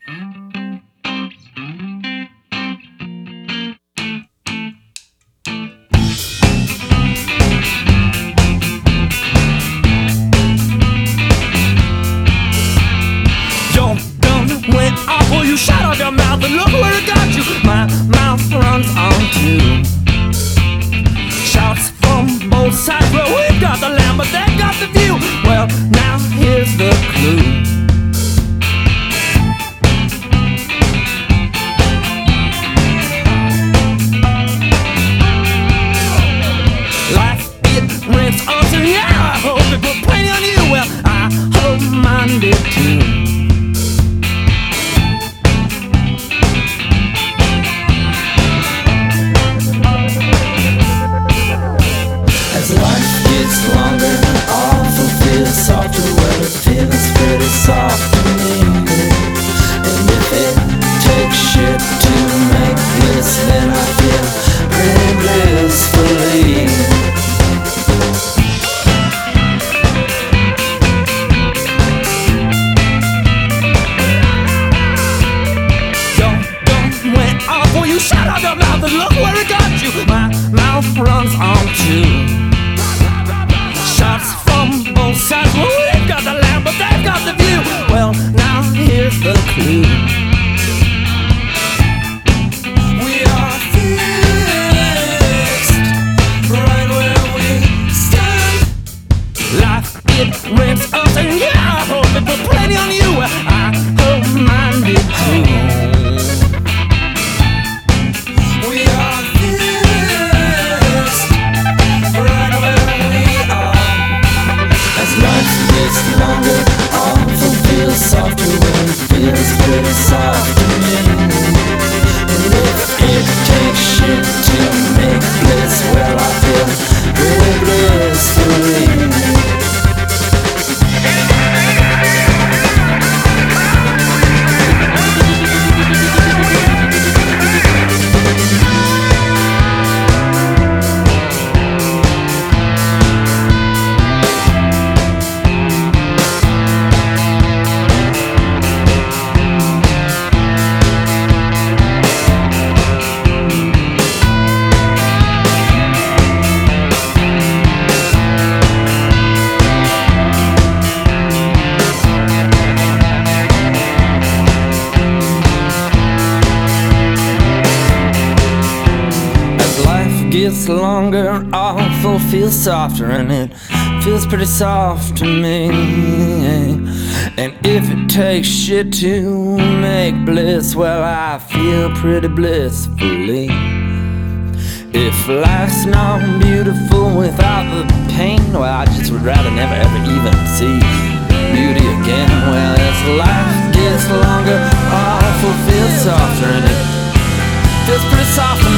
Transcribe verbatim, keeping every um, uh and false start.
Your gun went off, or you shot off your mouth, and look where it got you. My mouth runs on too. Shots from both sides. Well, we've got the land, but they've got the view. Well, now here's the clue. Life, it rents on to, yeah, I hope it put plenty on you. Well, I hope mine did too. As life gets longer, awful feels softer. Well, it feels pretty soft to me. And if it takes shit to make bliss, then I feel pretty blissfully. Your gun went off, or you shut out your mouth, and look where it got you. My mouth runs on too. Shots from both sides. Well, we've got the land, but they've got the view. Well, now here's the clue. We are fixed right where we stand. Life, it rents us, and yeah, I hope it put plenty on you. Well, I hope mine did too. We are fixed right where we are. As life gets longer, awful feels softer. When it feels pretty soft to me. And if it takes shit to make bliss, well, I feel pretty blissfully. Gets longer, awful feels softer, and it feels pretty soft to me. And if it takes shit to make bliss, well, I feel pretty blissfully. If life's not beautiful without the pain, well, I just would rather never ever even see beauty again. Well, as life gets longer, awful feels softer, and it feels pretty soft to me.